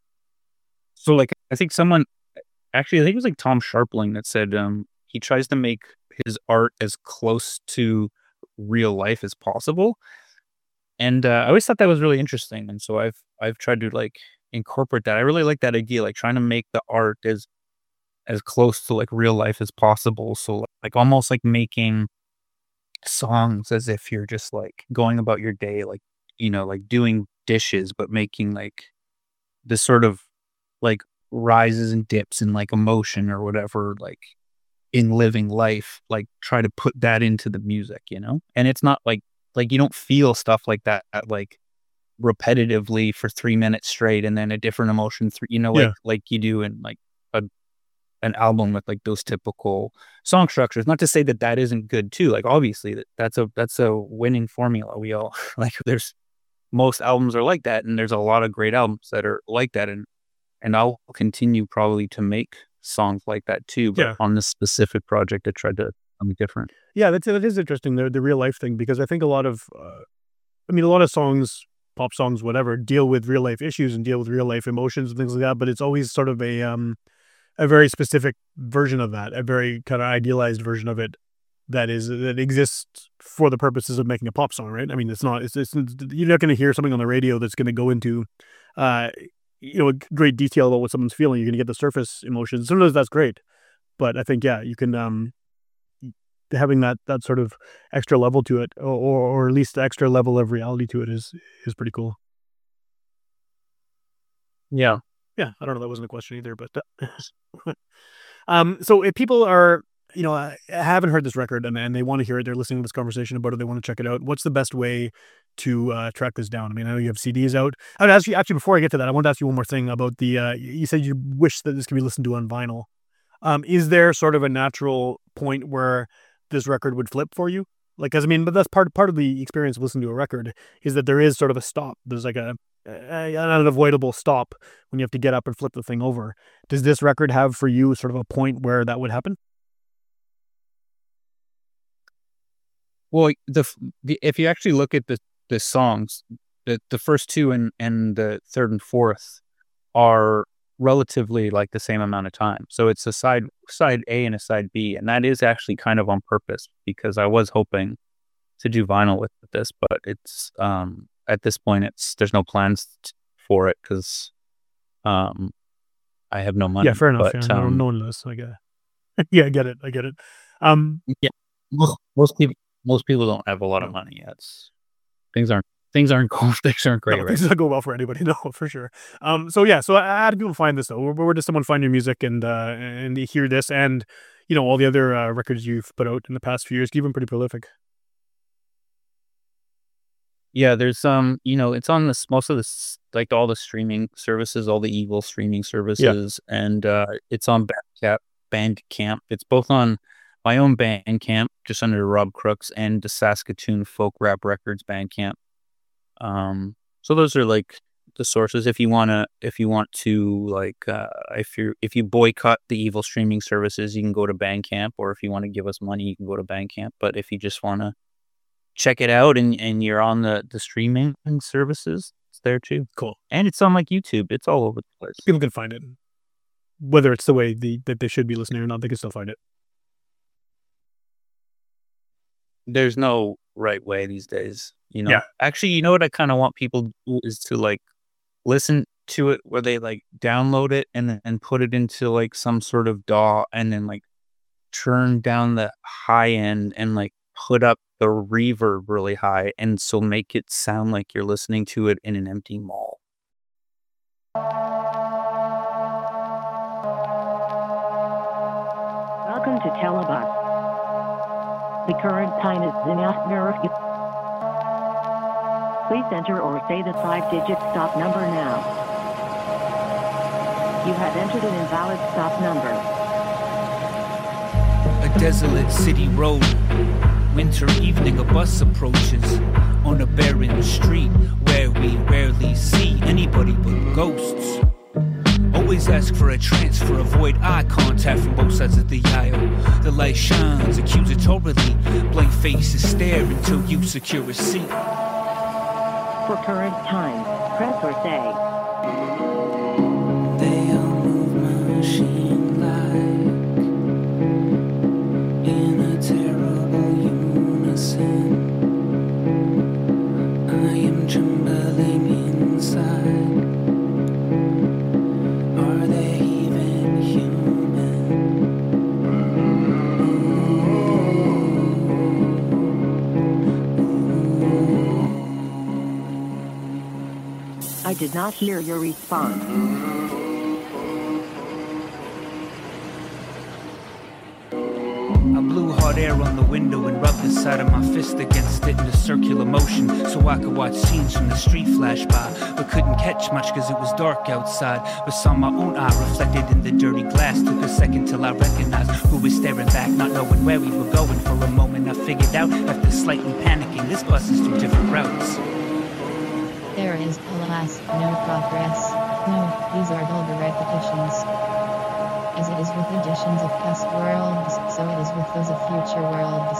so like I think someone actually I think it was like Tom Sharpling that said um he tries to make his art as close to real life as possible. And uh, I always thought that was really interesting. And so I've I've tried to like incorporate that. I really like that idea, like trying to make the art as as close to like real life as possible. So like almost like making songs as if you're just like going about your day, like, you know, like doing dishes, but making like this sort of like rises and dips in like emotion or whatever, like in living life, like try to put that into the music, you know? And it's not like, like you don't feel stuff like that at like repetitively for three minutes straight and then a different emotion, th- you know, like, Yeah. like you do in like a an album with like those typical song structures. Not to say that that isn't good too. Like obviously that, that's a that's a winning formula. We all like there's most albums are like that, and there's a lot of great albums that are like that, and and I'll continue probably to make songs like that too. But Yeah. on this specific project, I tried to be different. Yeah, that's that is interesting, the the real life thing, because I think a lot of, uh, I mean, a lot of songs, pop songs, whatever, deal with real life issues and deal with real life emotions and things like that. But it's always sort of a um a very specific version of that, a very kind of idealized version of it that is that exists for the purposes of making a pop song, right? I mean, it's not. It's, it's you're not going to hear something on the radio that's going to go into, uh, you know, great detail about what someone's feeling. You're going to get the surface emotions. Sometimes that's great, but I think yeah, you can um having that that sort of extra level to it, or or at least the extra level of reality to it is is pretty cool. Yeah. Yeah, I don't know. That wasn't a question either, but uh, um, so if people are, you know, uh, haven't heard this record and, and they want to hear it, they're listening to this conversation about it, they want to check it out. What's the best way to uh, track this down? I mean, I know you have C Ds out. I would ask you actually before I get to that, I want to ask you one more thing about the. Uh, you said you wish that this could be listened to on vinyl. Um, is there sort of a natural point where this record would flip for you? Like, cause I mean, but that's part part of the experience of listening to a record is that there is sort of a stop. There's like a, a an unavoidable stop when you have to get up and flip the thing over. Does this record have for you sort of a point where that would happen? Well, the, f- the if you actually look at the the songs, the the first two and and the third and fourth are relatively like the same amount of time. So it's a side side A and a side B, and that is actually kind of on purpose because I was hoping to do vinyl with this, but it's um at this point it's there's no plans t- for it because um I have no money. Yeah, fair enough. But Yeah, no, um no one does. I get it. Yeah, I get it. I get it. Um, yeah, most, most people most people don't have a lot of no. money yet. It's, things aren't things aren't going, things aren't great. No, right? things don't go well for anybody. No, for sure. Um, so yeah, so how do people find this though? Where, where does someone find your music and uh, and hear this and you know all the other uh, records you've put out in the past few years? You've been pretty prolific. Yeah, there's um, you know, it's on this most of this like all the streaming services, all the evil streaming services, yeah. and uh, it's on Bandcamp. Bandcamp. It's both on my own Bandcamp, just under Rob Crooks, and the Saskatoon Folk Rap Records Bandcamp. Um, so those are like the sources. If you wanna, if you want to, like, uh, if you if you boycott the evil streaming services, you can go to Bandcamp, or if you want to give us money, you can go to Bandcamp. But if you just wanna check it out and, and you're on the, the streaming services, it's there too. Cool. And it's on like YouTube. It's all over the place. People can find it. Whether it's the way the, that they should be listening or not, they can still find it. There's no right way these days. You know, yeah. Actually, you know what I kind of want people to do is to like listen to it where they like download it and then put it into like some sort of D A W and then like turn down the high end and like put up the reverb really high, and so make it sound like you're listening to it in an empty mall. Welcome to Telebus. The current time is zero. Please enter or say the five-digit stop number now. You have entered an invalid stop number. A desolate city road. Winter evening, a bus approaches on a barren street where we rarely see anybody but ghosts. Always ask for a transfer, avoid eye contact from both sides of the aisle. The light shines accusatorily, blank faces stare until you secure a seat. For current time, press or say. They all move my machine like in a terrible unison. I am trembling inside. Are they even human? I did not hear your response. Blew hot air on the window and rubbed the side of my fist against it in a circular motion so I could watch scenes from the street flash by, but couldn't catch much cause it was dark outside, but saw my own eye reflected in the dirty glass. Took a second till I recognized who was staring back, not knowing where we were going. For a moment I figured out, after slightly panicking, this bus is two different routes. There is, alas, no progress. No, these are vulgar repetitions. As it is with editions of past worlds, so it is with those of future worlds.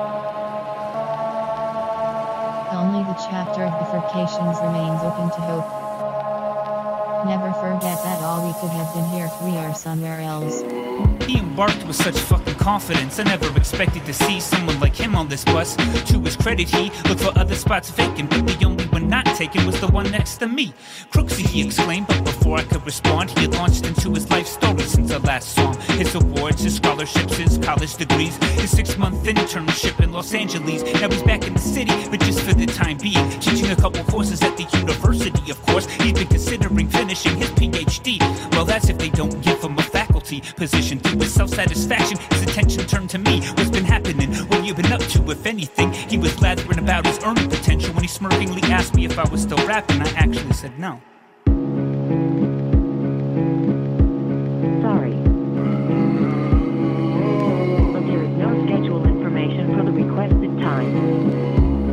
Only the chapter of bifurcations remains open to hope. Never forget that all we could have been here, we are somewhere else. He embarked with such fucking confidence. I never expected to see someone like him on this bus. To his credit, he looked for other spots vacant, but the only one not taken was the one next to me. Crooksy, he exclaimed, but before I could respond, he had launched into his life story since I last saw him. His awards, his scholarships, his college degrees, his six-month internship in Los Angeles. Now he's back in the city, but just for the time being, teaching a couple courses at the university, of course. He's been considering finishing his P H D. Well, that's if they don't give him a faculty position. To his self-satisfaction, his attention turned to me. What's been happening? What you been up to, if anything? He was blathering about his earning potential when he smirkingly asked me if I was still rapping. I actually said no. Sorry. But there is no schedule information for the requested time.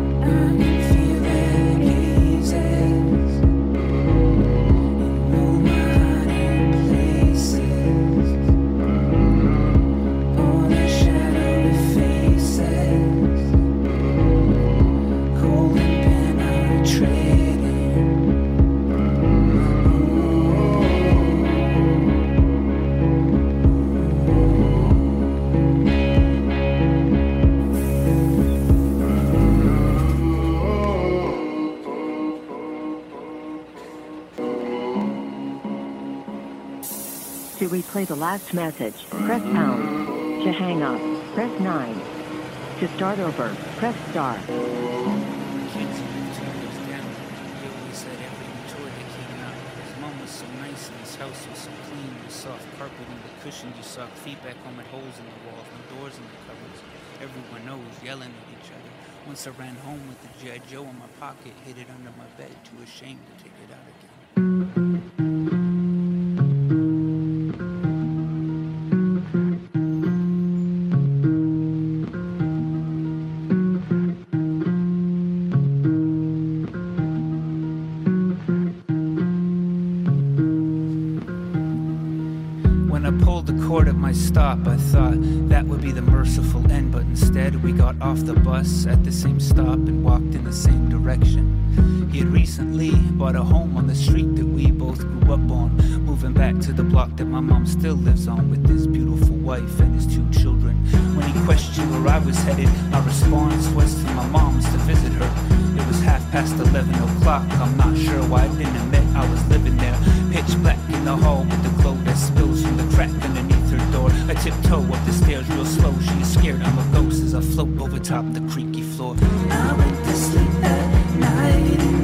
To replay the last message, press pound. To hang up, press nine. To start over, press star. so nice and this house was so clean. The soft carpet and the cushion, you saw feedback on my holes in the walls, my doors and the cupboards. Everyone knows, yelling at each other. Once I ran home with the G I Joe in my pocket, hid it under my bed, too ashamed to take it out again. Stop, I thought that would be the merciful end, but instead we got off the bus at the same stop and walked in the same direction. He had recently bought a home on the street that we both grew up on, moving back to the block that my mom still lives on with his beautiful wife and his two children. When he questioned where I was headed, my response was to my mom's to visit her. It was half past eleven o'clock, I'm not sure why I didn't admit I was living there. Pitch black in the hall with the glow that spills from the crack underneath her door. I tiptoe up the stairs real slow, she is scared I'm a ghost as I float over top the creaky floor. I went to sleep that night and